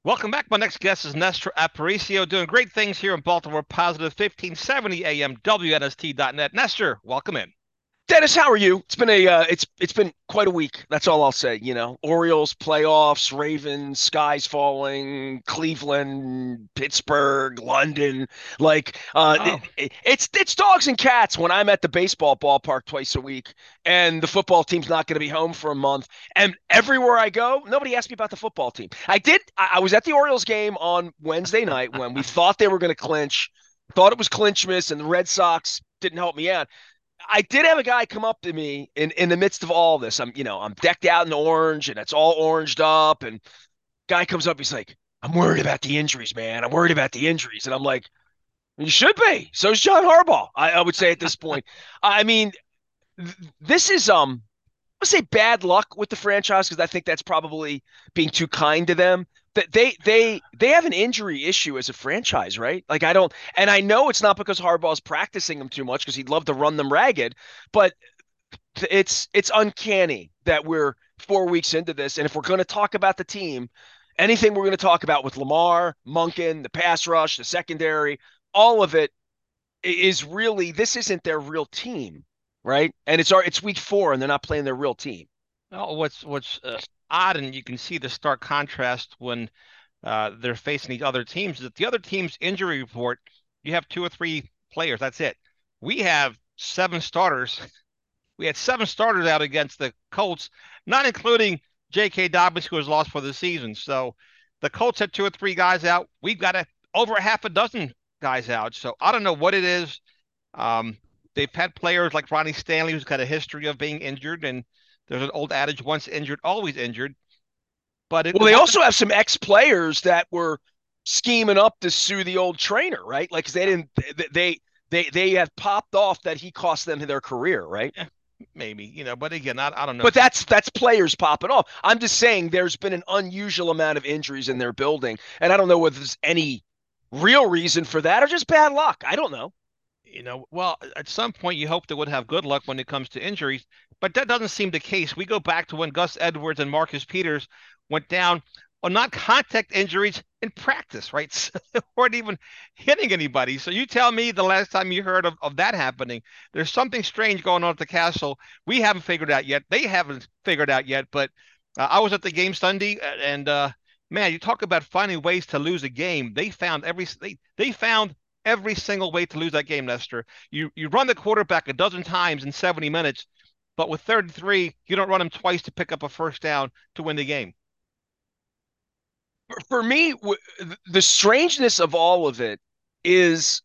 Welcome back. My next guest is Nestor Aparicio, doing great things here in Baltimore. Positive 1570 AM WNST.net. Nestor, welcome in. Dennis, how are you? It's been quite a week. That's all I'll say. Orioles playoffs, Ravens, skies falling, Cleveland, Pittsburgh, London. Oh, It's dogs and cats when I'm at the baseball ballpark twice a week, and the football team's not going to be home for a month. And everywhere I go, nobody asked me about the football team. I was at the Orioles game on Wednesday night when we thought they were going to clinch, thought it was clinchmas, and the Red Sox didn't help me out. I did have a guy come up to me in the midst of all this. I'm decked out in orange and it's all oranged up. And guy comes up, he's like, I'm worried about the injuries, man. I'm worried about the injuries. And I'm like, you should be. So is John Harbaugh, I would say at this point. I mean, this is let's say bad luck with the franchise because I think that's probably being too kind to them. That they have an injury issue as a franchise, right? Like I don't, and I know it's not because Harbaugh's practicing them too much because he'd love to run them ragged, but it's uncanny that we're 4 weeks into this, and if we're going to talk about the team, anything we're going to talk about with Lamar, Monken, the pass rush, the secondary, all of it is really this isn't their real team, right? And it's week 4 and they're not playing their real team. oh what's odd, and you can see the stark contrast when they're facing these other teams, is that the other team's injury report, you have two or three players. That's it. We have seven starters. We had seven starters out against the Colts, not including J.K. Dobbins, who was lost for the season. So the Colts had two or three guys out. We've got over a half a dozen guys out. So I don't know what it is. Um, they've had players like Ronnie Stanley, who's got a history of being injured, and there's an old adage: once injured, always injured. But it Well, they wasn't. also have some ex-players that were scheming up to sue the old trainer, right? Like 'cause they didn't they have popped off that he cost them their career, right? eh, Maybe, but again, I don't know. But that's players popping off. I'm just saying there's been an unusual amount of injuries in their building, and I don't know whether there's any real reason for that or just bad luck. I don't know. Well, at some point you hope they would have good luck when it comes to injuries, but that doesn't seem the case. We go back to when Gus Edwards and Marcus Peters went down on not contact injuries in practice, right? So they weren't even hitting anybody. So you tell me the last time you heard of that happening. There's something strange going on at the Castle. We haven't figured out yet. They haven't figured out yet, but I was at the game Sunday, and man, you talk about finding ways to lose a game. They found every single way to lose that game, Nestor. You run the quarterback a dozen times in 70 minutes, but with 33, you don't run him twice to pick up a first down to win the game. For me, the strangeness of all of it is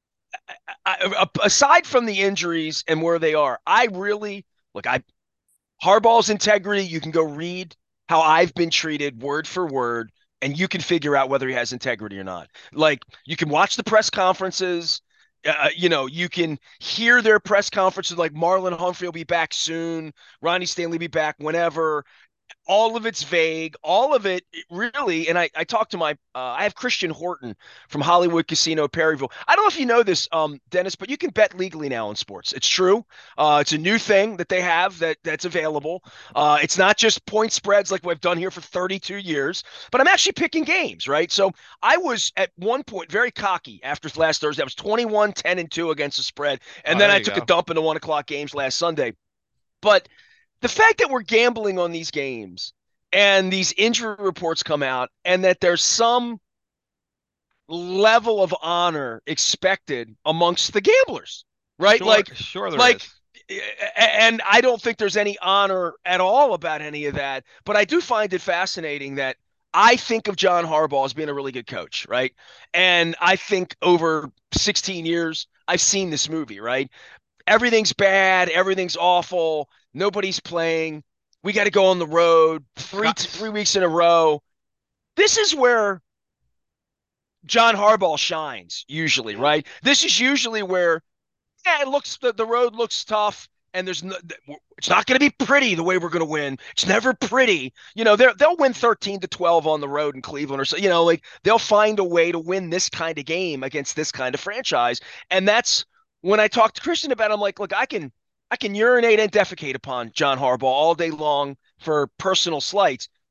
aside from the injuries and where they are, I really look. I Harbaugh's integrity. You can go read how I've been treated word for word, and you can figure out whether he has integrity or not. Like you can watch the press conferences. You can hear their press conferences like Marlon Humphrey will be back soon, Ronnie Stanley will be back whenever. All of it's vague. All of it really. And I talked to I have Christian Horton from Hollywood Casino Perryville. I don't know if you know this, Dennis, but you can bet legally now in sports. It's true. It's a new thing that they have that's available. It's not just point spreads like we've done here for 32 years, but I'm actually picking games, right? So I was at one point very cocky after last Thursday. I was 21, 10, and 2 against the spread. And Oh, then there I you took a go. dump in the 1 o'clock games last Sunday. But the fact that we're gambling on these games and these injury reports come out and that there's some level of honor expected amongst the gamblers, right? Sure, sure there Like, is. and I don't think there's any honor at all about any of that. But I do find it fascinating that I think of John Harbaugh as being a really good coach, right? And I think over 16 years, I've seen this movie, right? Everything's bad, everything's awful, nobody's playing. We got to go on the road Scott, 3 weeks in a row. This is where John Harbaugh shines usually, right? This is usually where it looks the road looks tough and it's not going to be pretty the way we're going to win. It's never pretty. They'll win 13-12 on the road in Cleveland or so, like they'll find a way to win this kind of game against this kind of franchise. And that's when I talked to Christian about it, I'm like, look, I can urinate and defecate upon John Harbaugh all day long for personal slights.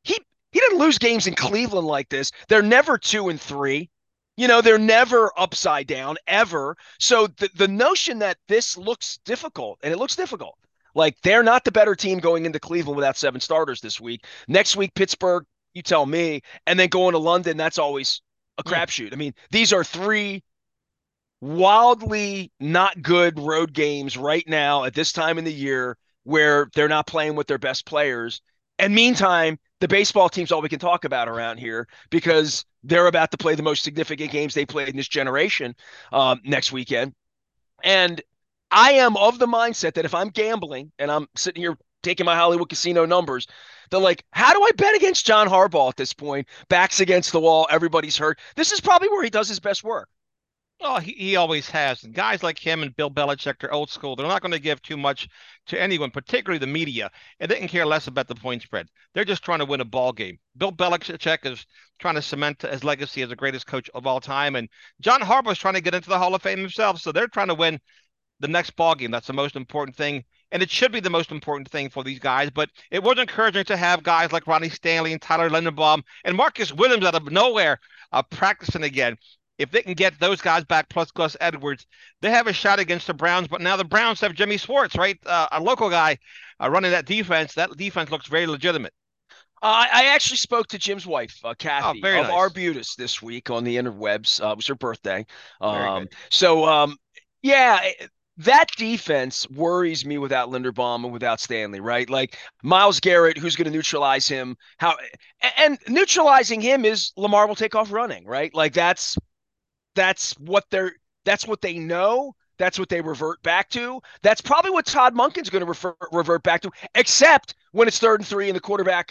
He didn't lose games in Cleveland like this. They're never 2-3. They're never upside down ever. So the notion that this looks difficult, and it looks difficult, like they're not the better team going into Cleveland without 7 starters this week. Next week, Pittsburgh, you tell me, and then going to London, that's always a Mm. crapshoot. I mean, these are three wildly not good road games right now at this time in the year where they're not playing with their best players. And meantime, the baseball team's all we can talk about around here because they're about to play the most significant games they played in this generation next weekend. And I am of the mindset that if I'm gambling and I'm sitting here taking my Hollywood casino numbers, they're like, how do I bet against John Harbaugh at this point? Back's against the wall. Everybody's hurt. This is probably where he does his best work. Oh, he always has. And guys like him and Bill Belichick, they're old school. They're not going to give too much to anyone, particularly the media. And they can care less about the point spread. They're just trying to win a ball game. Bill Belichick is trying to cement his legacy as the greatest coach of all time. And John Harbaugh is trying to get into the Hall of Fame himself. So they're trying to win the next ball game. That's the most important thing. And it should be the most important thing for these guys. But it was encouraging to have guys like Ronnie Stanley and Tyler Linderbaum and Marcus Williams out of nowhere practicing again. If they can get those guys back plus Gus Edwards, they have a shot against the Browns. But now the Browns have Jimmy Schwartz, right? A local guy running that defense. That defense looks very legitimate. I actually spoke to Jim's wife, Oh, Kathy, very of nice. Arbutus this week on the interwebs. It was her birthday. Very good. Yeah, that defense worries me without Linderbaum and without Stanley, right? Like Myles Garrett, who's going to neutralize him? And neutralizing him is Lamar will take off running, right? Like that's what they know. That's what they revert back to. That's probably what Todd Monken's going to revert back to, except when it's 3rd and 3 and the quarterback,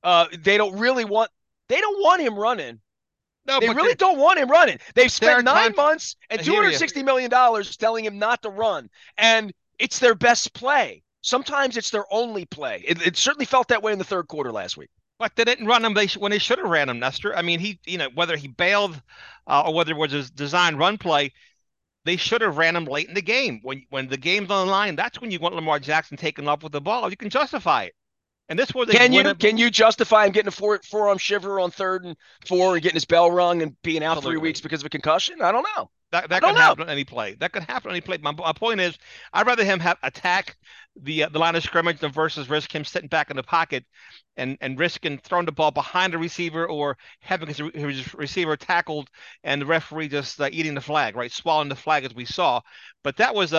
they don't want him running. No, They but really don't want him running. They've there are spent nine times. months and I hear you. $260 million telling him not to run, and it's their best play. Sometimes it's their only play. It certainly felt that way in the third quarter last week. But they didn't run him when they should have ran him, Nestor. I mean, whether he bailed or whether it was his design run play, they should have ran him late in the game. When the game's on the line, that's when you want Lamar Jackson taking off with the ball. You can justify it. And this was a Can winnable. you justify him getting a forearm shiver on 3rd and 4 and getting his bell rung and being out 3 weeks Absolutely. because of a concussion? I don't know. I That don't could know. happen on any play. That could happen on any play. My point is, I'd rather him have attack the line of scrimmage than versus risk him sitting back in the pocket and risking throwing the ball behind the receiver or having his receiver tackled and the referee just eating the flag, right, swallowing the flag as we saw. But that was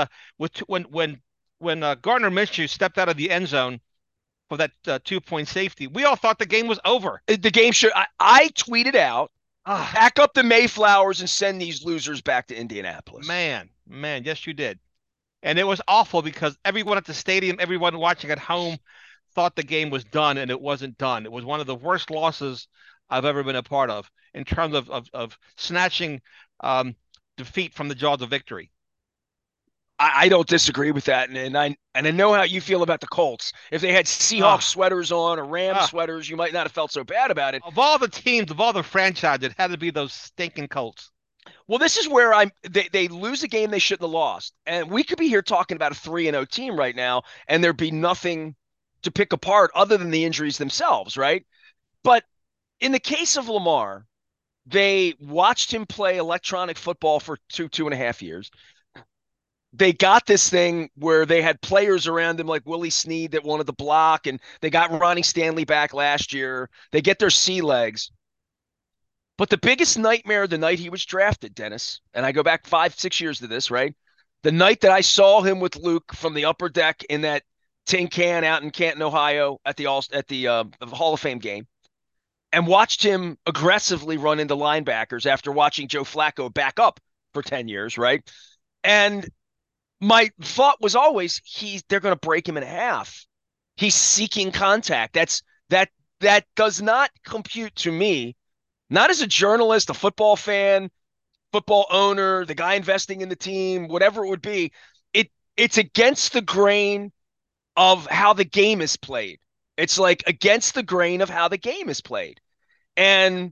when Gardner Minshew stepped out of the end zone for that 2 point safety. We all thought the game was over. The game should. I tweeted out, Ah, pack up the Mayflowers and send these losers back to Indianapolis. man, yes, you did. And it was awful because everyone at the stadium, everyone watching at home thought the game was done and it wasn't done. It was one of the worst losses I've ever been a part of in terms of snatching um, defeat from the jaws of victory. I don't disagree with that, and I know how you feel about the Colts. If they had Seahawks Ah, sweaters on or Rams ah. sweaters, you might not have felt so bad about it. Of all the teams, of all the franchises, it had to be those stinking Colts. Well, this is where they lose a game they shouldn't have lost. And we could be here talking about a 3-0 team right now, and there'd be nothing to pick apart other than the injuries themselves, right? But in the case of Lamar, they watched him play electronic football for 2.5 years. They got this thing where they had players around him like Willie Snead that wanted to block, and they got Ronnie Stanley back last year. They get their sea legs. But the biggest nightmare the night he was drafted, Dennis, and I go back 5, 6 years to this, right? The night that I saw him with Luke from the upper deck in that tin can out in Canton, Ohio at the Hall of Fame game, and watched him aggressively run into linebackers after watching Joe Flacco back up for 10 years, right? And my thought was always they're going to break him in half. He's seeking contact. That does not compute to me, not as a journalist, a football fan, football owner, the guy investing in the team, whatever it would be. It's against the grain of how the game is played. It's like against the grain of how the game is played. And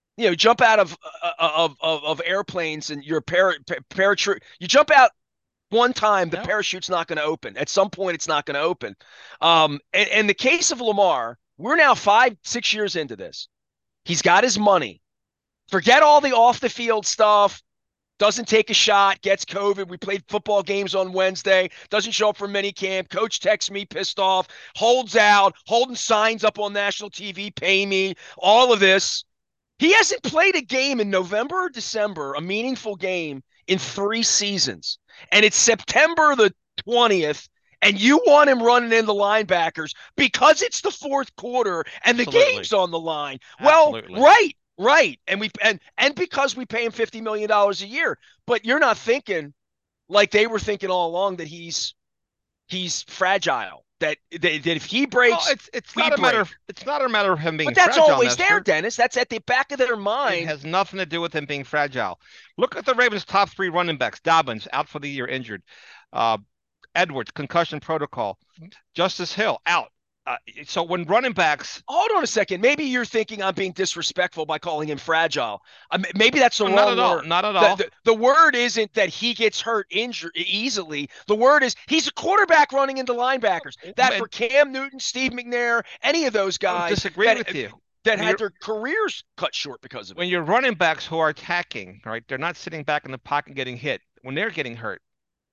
jump out of airplanes and you're a paratroop. You jump out one time the No. parachute's not going to open. At some point, it's not going to open. And the case of Lamar, we're now 5, 6 years into this. He's got his money. Forget all the off the field stuff. Doesn't take a shot, gets COVID. We played football games on Wednesday, doesn't show up for minicamp. Coach texts me pissed off, holds out, holding signs up on national TV, pay me, all of this. He hasn't played a game in November or December, a meaningful game, in 3 seasons. And it's September the 20th, and you want him running in the linebackers because it's the fourth quarter and the Absolutely. game's on the line. Well, Absolutely. right. Right. And because we pay him $50 million a year, but you're not thinking like they were thinking all along that he's fragile. That if he Well, breaks, it's we not a matter break. of it's not a matter of him being But that's fragile, always there, Nestor. Dennis. That's at the back of their It mind. has nothing to do with him being fragile. Look at the Ravens' top three running backs. Dobbins out for the year, injured. Uh, Edwards concussion protocol. Justice Hill out. So when running backs, Hold on a second. Maybe you're thinking I'm being disrespectful by calling him fragile. Maybe that's the not wrong at all, word. not at The, all. the, the word isn't that he gets hurt injured easily. The word is he's a quarterback running into linebackers. That I for Cam Newton, Steve McNair, any of those don't guys disagree with you. that When had you're their careers cut short because of it. when you're running backs who are attacking, right? They're not sitting back in the pocket getting hit. When they're getting hurt,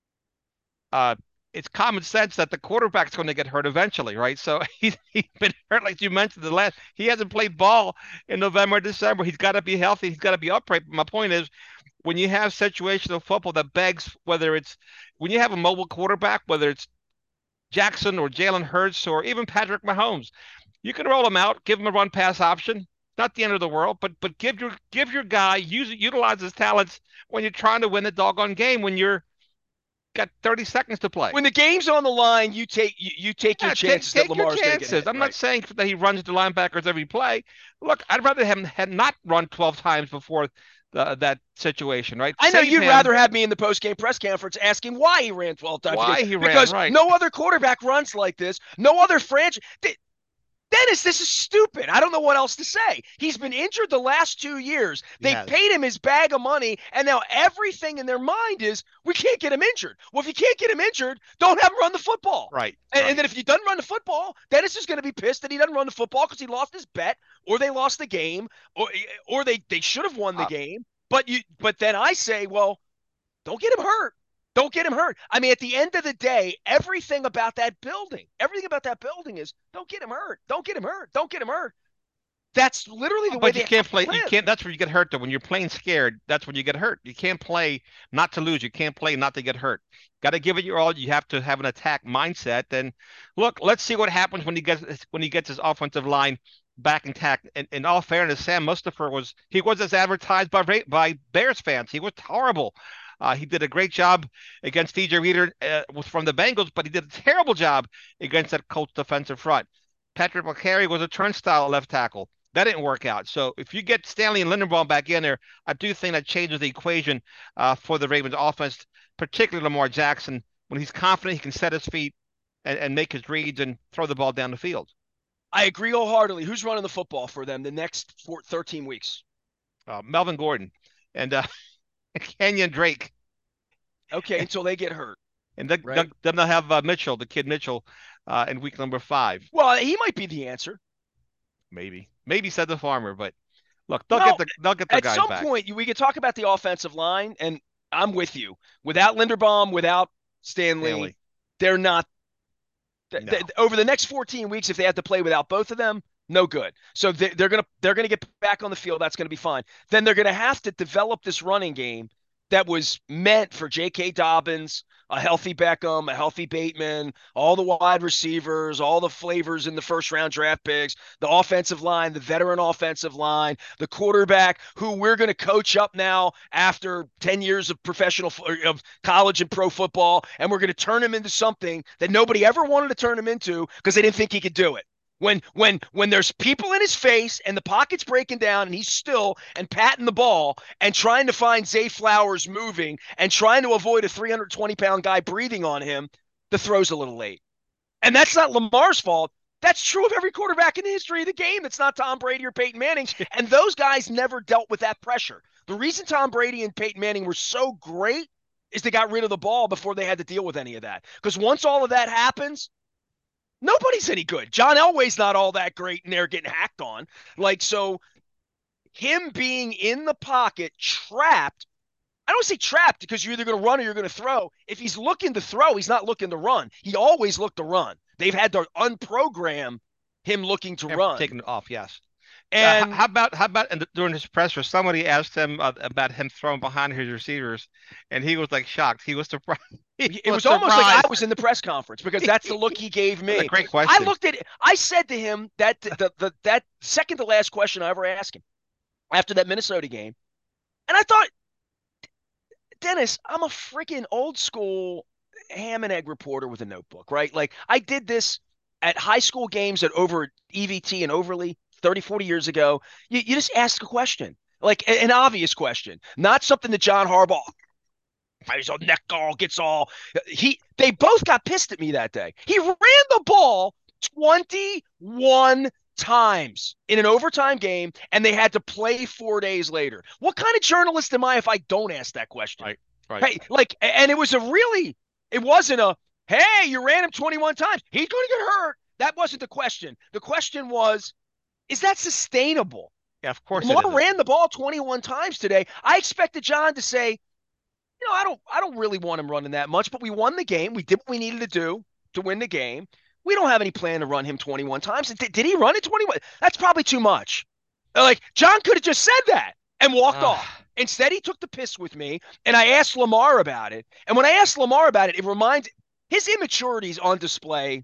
uh, it's common sense that the quarterback's going to get hurt eventually, right? So he's been hurt, like you mentioned. He hasn't played ball in November, December. He's got to be healthy. He's got to be upright. But my point is, when you have situational football that begs, whether it's when you have a mobile quarterback, whether it's Jackson or Jalen Hurts or even Patrick Mahomes, you can roll him out, give him a run pass option. Not the end of the world, but give your guy utilize his talents when you're trying to win the doggone game when you're got 30 seconds to play. When the game's on the line, you take your Yeah, chances that take your Lamar's going to get chances. hit. I'm not Right. saying that he runs the linebackers every play. Look, I'd rather him had not run 12 times before that situation, right? I know Save you'd him. rather have me in the post-game press conference asking why he ran 12 times a game Why he ran, because right? no other quarterback runs like this. No other franchise. Dennis, this is stupid. I don't know what else to say. He's been injured the last 2 years. They Yes, paid him his bag of money, and now everything in their mind is we can't get him injured. Well, if you can't get him injured, don't have him run the football. right, And, right. and then if he doesn't run the football, Dennis is going to be pissed that he doesn't run the football because he lost his bet, or they lost the game, or they should have won the Uh, game. But then I say, well, don't get him hurt. Don't get him hurt. I mean, at the end of the day, everything about that building is don't get him hurt. Don't get him hurt. Don't get him hurt. That's literally the way but they you can't have to play. You live. can't. That's where you get hurt. Though when you're playing scared, that's when you get hurt. You can't play not to lose. You can't play not to get hurt. Got to give it your all. You have to have an attack mindset. And look, let's see what happens when he gets his offensive line back intact. And in all fairness, Sam Mustipher was as advertised by Bears fans. He was horrible. He did a great job against DJ Reader from the Bengals, but he did a terrible job against that Colts defensive front. Patrick McCary was a turnstile at left tackle. That didn't work out. So if you get Stanley and Linderbaum back in there, I do think that changes the equation for the Ravens offense, particularly Lamar Jackson. When he's confident, he can set his feet and make his reads and throw the ball down the field. I agree wholeheartedly. Who's running the football for them the next 13 weeks? Melvin Gordon and Kenyon Drake. Okay, until they get hurt, And right? then they'll have Mitchell, the kid Mitchell, in week number 5. Well, he might be the answer. Maybe said the farmer, but look, Well, they'll get their at guys some back. point, we could talk about the offensive line, and I'm with you. Without Linderbaum, without Stanley, Stanley, they're not no, over the next 14 weeks, if they have to play without both of them, no good. So they're gonna get back on the field. That's gonna be fine. Then they're gonna have to develop this running game that was meant for J.K. Dobbins, a healthy Beckham, a healthy Bateman, all the wide receivers, all the flavors in the first round draft picks, the offensive line, the veteran offensive line, the quarterback who we're going to coach up now after 10 years of of college and pro football, and we're going to turn him into something that nobody ever wanted to turn him into because they didn't think he could do it. When there's people in his face and the pocket's breaking down and he's still and patting the ball and trying to find Zay Flowers moving and trying to avoid a 320-pound guy breathing on him, the throw's a little late. And that's not Lamar's fault. That's true of every quarterback in the history of the game. That's not Tom Brady or Peyton Manning. And those guys never dealt with that pressure. The reason Tom Brady and Peyton Manning were so great is they got rid of the ball before they had to deal with any of that. Because once all of that happens, nobody's any good. John Elway's not all that great, and they're getting hacked on. Like, so him being in the pocket, trapped. I don't say trapped because you're either going to run or you're going to throw. If he's looking to throw, he's not looking to run. He always looked to run. They've had to unprogram him looking to run. Taking it off, yes. And how about during his presser, somebody asked him about him throwing behind his receivers, and he was like shocked. He was surprised. it was almost like I was in the press conference because that's the look he gave me. That's a great question. I looked at it. I said to him that that second to last question I ever asked him after that Minnesota game, and I thought, Dennis, I'm a freaking old school ham and egg reporter with a notebook, right? Like I did this at high school games at over EVT and Overly 30, 40 years ago. You just ask a question, like an obvious question, not something that John Harbaugh, he's all neck all gets all. They both got pissed at me that day. He ran the ball 21 times in an overtime game, and they had to play 4 days later. What kind of journalist am I if I don't ask that question? Right. Hey, like, and it wasn't a, hey, you ran him 21 times, he's going to get hurt. That wasn't the question. The question was, is that sustainable? Yeah, of course. Lamar ran the ball 21 times today. I expected John to say, I don't really want him running that much, but we won the game. We did what we needed to do to win the game. We don't have any plan to run him 21 times. Did he run it 21? That's probably too much. Like, John could have just said that and walked off. Instead, he took the piss with me, and I asked Lamar about it. And when I asked Lamar about it, it reminds his immaturity is on display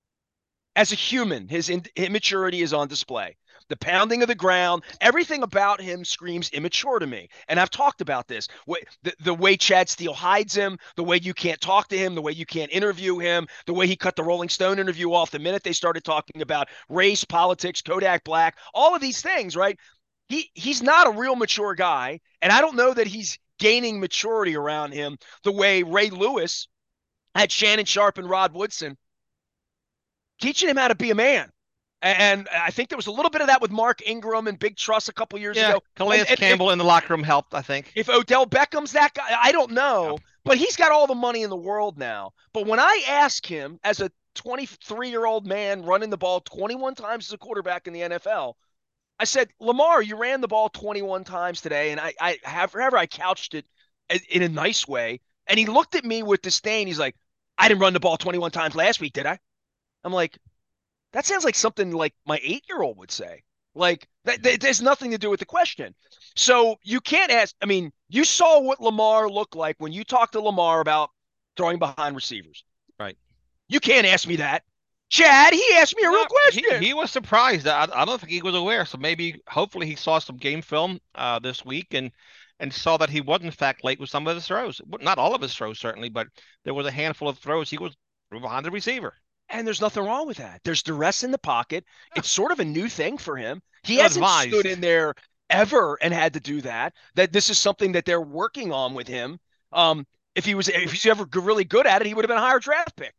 as a human. His immaturity is on display. The pounding of the ground, everything about him screams immature to me. And I've talked about this. The way Chad Steele hides him, the way you can't talk to him, the way you can't interview him, the way he cut the Rolling Stone interview off the minute they started talking about race, politics, Kodak Black, all of these things, right? He's not a real mature guy. And I don't know that he's gaining maturity around him the way Ray Lewis had Shannon Sharpe and Rod Woodson teaching him how to be a man. And I think there was a little bit of that with Mark Ingram and Big Truss a couple years ago. Calais Campbell in the locker room helped, I think. If Odell Beckham's that guy, I don't know. But he's got all the money in the world now. But when I ask him, as a 23-year-old man running the ball 21 times as a quarterback in the NFL, I said, Lamar, you ran the ball 21 times today. And I couched it in a nice way. And he looked at me with disdain. He's like, I didn't run the ball 21 times last week, did I? I'm like, that sounds like something like my 8-year-old would say. Like, that has nothing to do with the question. So you can't ask. I mean, you saw what Lamar looked like when you talked to Lamar about throwing behind receivers. Right. You can't ask me that. Chad, he asked me a real question. He was surprised. I don't think he was aware. So hopefully he saw some game film this week and saw that he was, in fact, late with some of his throws. Not all of his throws, certainly, but there was a handful of throws he was behind the receiver. And there's nothing wrong with that. There's duress in the pocket. Yeah. It's sort of a new thing for him. He hasn't stood in there ever and had to do that. That this is something that they're working on with him. If he's ever really good at it, he would have been a higher draft pick.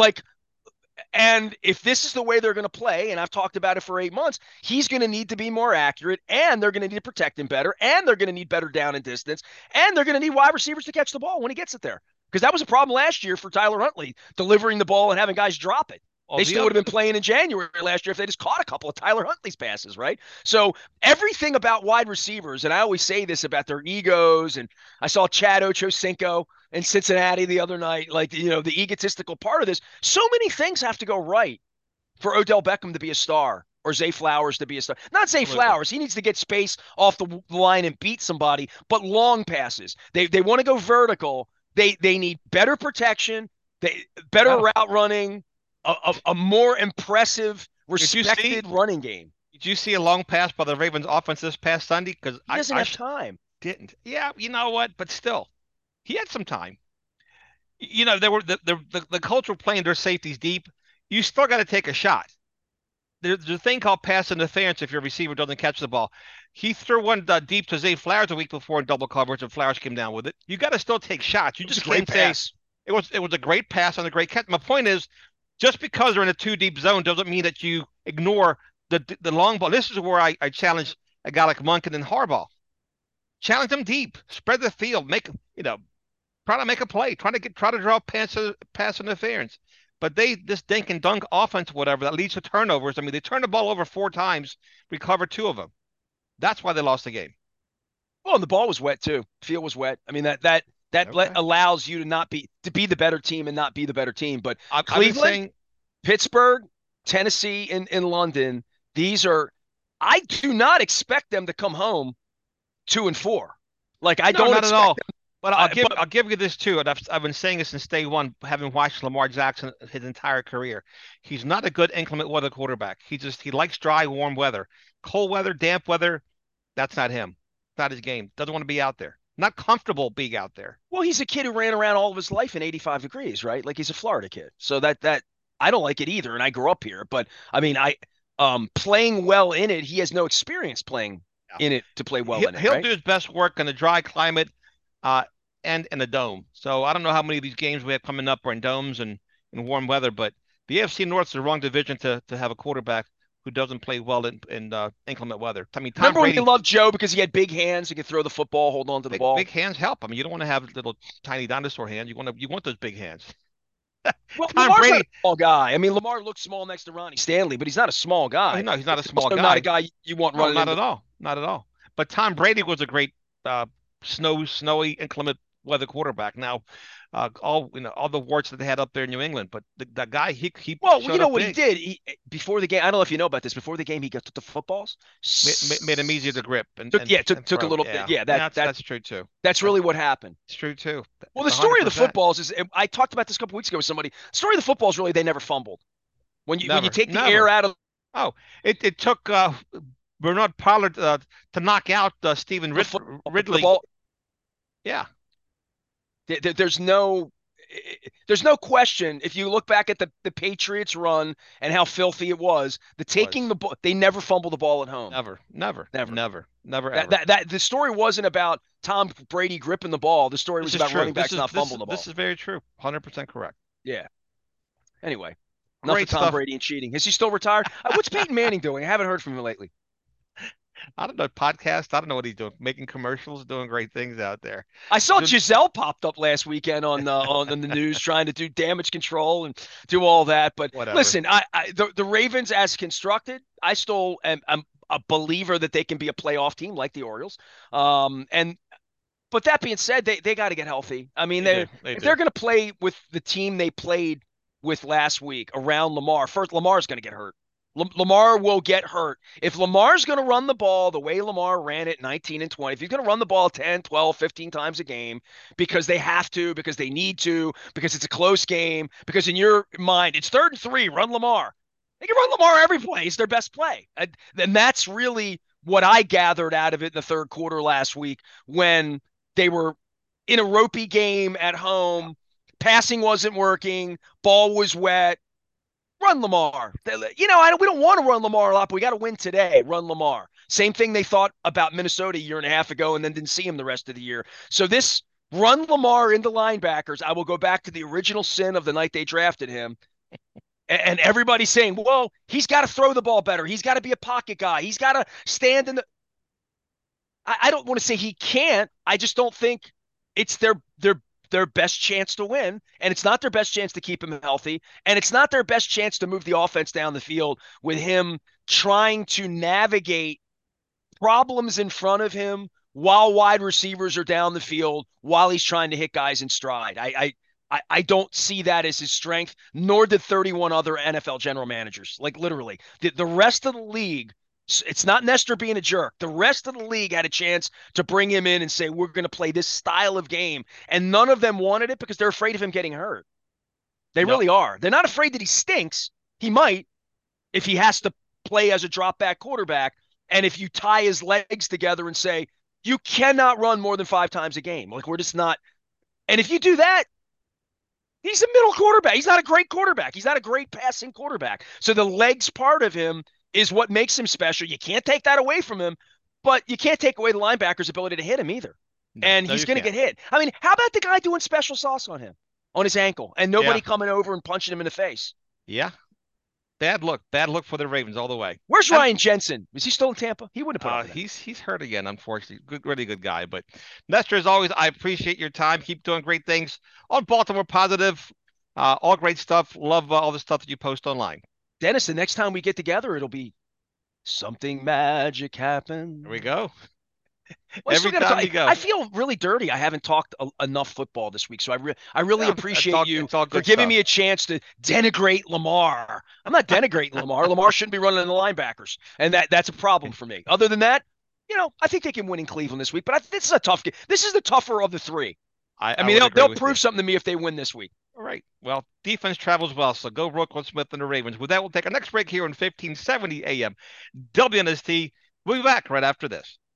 And if this is the way they're going to play, and I've talked about it for 8 months, he's going to need to be more accurate, and they're going to need to protect him better, and they're going to need better down and distance, and they're going to need wide receivers to catch the ball when he gets it there. Because that was a problem last year for Tyler Huntley, delivering the ball and having guys drop it. They still would have been playing in January last year if they just caught a couple of Tyler Huntley's passes, right? So everything about wide receivers, and I always say this about their egos, and I saw Chad Ochocinco in Cincinnati the other night, like, the egotistical part of this. So many things have to go right for Odell Beckham to be a star or Zay Flowers to be a star. Not Zay Flowers. He needs to get space off the line and beat somebody, but long passes. They want to go vertical. They need better protection, better route running, a more impressive, respected running game. Did you see a long pass by the Ravens offense this past Sunday? Because he doesn't have time. Didn't. Yeah, you know what? But still, he had some time. There were the culture playing their safeties deep. You still got to take a shot. There's a thing called pass interference if your receiver doesn't catch the ball. He threw one deep to Zay Flowers a week before in double coverage, and Flowers came down with it. You got to still take shots. You just can't say it was a great pass and a great catch. My point is, just because they're in a too deep zone doesn't mean that you ignore the long ball. This is where I challenge a guy like Monken and Harbaugh. Challenge them deep, spread the field, make trying to make a play, try to draw pass interference. But this dink and dunk offense, whatever, that leads to turnovers. I mean, they turned the ball over 4 times, recovered 2 of them. That's why they lost the game. Well, and the ball was wet too. Field was wet. I mean that Okay. allows you to be the better team and not be the better team. But I've been Cleveland, saying Pittsburgh, Tennessee, in London, these are. I do not expect them to come home 2-4. Like I no, don't not at expect all. them. But But I'll give you this too, and I've been saying this since day one, having watched Lamar Jackson his entire career. He's not a good inclement weather quarterback. He likes dry, warm weather. Cold weather, damp weather, that's not him. Not his game. Doesn't want to be out there. Not comfortable being out there. well, he's a kid who ran around all of his life in 85 degrees, right? Like he's a Florida kid. So that I don't like it either, and I grew up here. But I mean, I playing well in it, he has no experience playing Yeah. in it to play well in it, He'll right? do his best work in a dry climate, uh, and in a dome. So I don't know how many of these games we have coming up are in domes and in warm weather, but the AFC North's the wrong division to have a quarterback who doesn't play well in inclement weather. I mean, Tom Remember when you Brady, loved Joe because he had big hands, he could throw the football, hold on to the ball? big hands help. I mean, you don't want to have little tiny dinosaur hands. You want those big hands. Well, Tom Lamar's not a Brady, small guy. I mean, Lamar looks small next to Ronnie Stanley, but he's not a small guy. no, he's not But a he's small also not a guy. guy you want No, running not into. at all. Not at all. But Tom Brady was a great uh, snowy, inclement weather quarterback. Now, all the warts that they had up there in New England, but that guy he Well, you showed know up what he big, did before the game. I don't know if you know about this. Before the game, he got to the footballs. made him easier to grip Took and took a throw. little bit. Yeah, Yeah, yeah, that's true too. that's That's really what happened. it's true too. Well, It's the a hundred story of the percent. footballs is I talked about this a couple weeks ago with somebody. The story of the footballs really they never fumbled. When you Never, take the air never. out of Oh, it took Bernard Pollard to knock out Stephen the Ridley. ball, Yeah, there's no question. If you look back at the Patriots run and how filthy it was, the taking was the ball, they never fumbled the ball at home. never, never, Never. never, never That ever. that that the story wasn't about Tom Brady gripping the ball. The story This was is about true. running backs not fumbling the This ball. is very true. 100% correct. Yeah. Anyway, enough of Great Tom stuff. Brady and cheating. Is he still retired? What's Peyton Manning doing? I haven't heard from him lately. I don't know podcast. I don't know what he's doing. Making commercials, doing great things out there. I saw Doing Giselle popped up last weekend on the news trying to do damage control and do all that. But whatever. listen, the Ravens as constructed, I still am a believer that they can be a playoff team like the Orioles. And but that being said, they got to get healthy. I mean, They do. They if do. they're going to play with the team they played with last week around Lamar, first Lamar's going to get hurt. Lamar will get hurt. If Lamar's going to run the ball the way Lamar ran it 19 and 20, if he's going to run the ball 10, 12, 15 times a game because they have to, because they need to, because it's a close game, because in your mind, it's 3rd and 3, run Lamar. They can run Lamar every play. It's their best play. And that's really what I gathered out of it in the third quarter last week when they were in a ropey game at home. Passing wasn't working. Ball was wet. Run Lamar. We don't want to run Lamar a lot, but we got to win today. Run Lamar. Same thing they thought about Minnesota a year and a half ago and then didn't see him the rest of the year. So this run Lamar into linebackers, I will go back to the original sin of the night they drafted him. And everybody's saying, well, he's got to throw the ball better. He's got to be a pocket guy. He's got to stand in the. I don't want to say he can't. I just don't think it's their best chance to win, and it's not their best chance to keep him healthy, and it's not their best chance to move the offense down the field with him trying to navigate problems in front of him while wide receivers are down the field while he's trying to hit guys in stride. I don't see that as his strength, nor did 31 other NFL general managers. Like literally, the rest of the league, it's not Nestor being a jerk. The rest of the league had a chance to bring him in and say, we're going to play this style of game. And none of them wanted it because they're afraid of him getting hurt. They Yep. really are. They're not afraid that he stinks. He might if he has to play as a drop back quarterback. And if you tie his legs together and say, you cannot run more than 5 times a game. Like we're just not. And if you do that, he's a middle quarterback. He's not a great quarterback. He's not a great passing quarterback. So the legs part of him is what makes him special. You can't take that away from him, but you can't take away the linebacker's ability to hit him either. No, And no, he's you going to can't. get hit. I mean, how about the guy doing special sauce on him, on his ankle, and Yeah, nobody coming over and punching him in the face? yeah. Bad look for the Ravens all the way. Where's And Ryan Jensen? Is he still in Tampa? He wouldn't have put up with that. he's hurt again, unfortunately. Good, really good guy. But Nestor, as always, I appreciate your time. Keep doing great things on Baltimore Positive. All great stuff. Love all the stuff that you post online. Dennis, the next time we get together, it'll be something magic There we happened. go. Well, I still Every got to time talk. you go. I feel really dirty. I haven't talked enough football this week, so I really No, appreciate you it's all for good giving stuff. me a chance to denigrate Lamar. I'm not denigrating Lamar. Lamar shouldn't be running the linebackers, and that's a problem for me. Other than that, I think they can win in Cleveland this week. But this is a tough game. This is the tougher of the three. I I mean, would they'll agree they'll with you. prove something to me if they win this week. All right. Well, defense travels well, so go Roquan Smith and the Ravens. With that, we'll take our next break here on 1570 AM WNST. We'll be back right after this.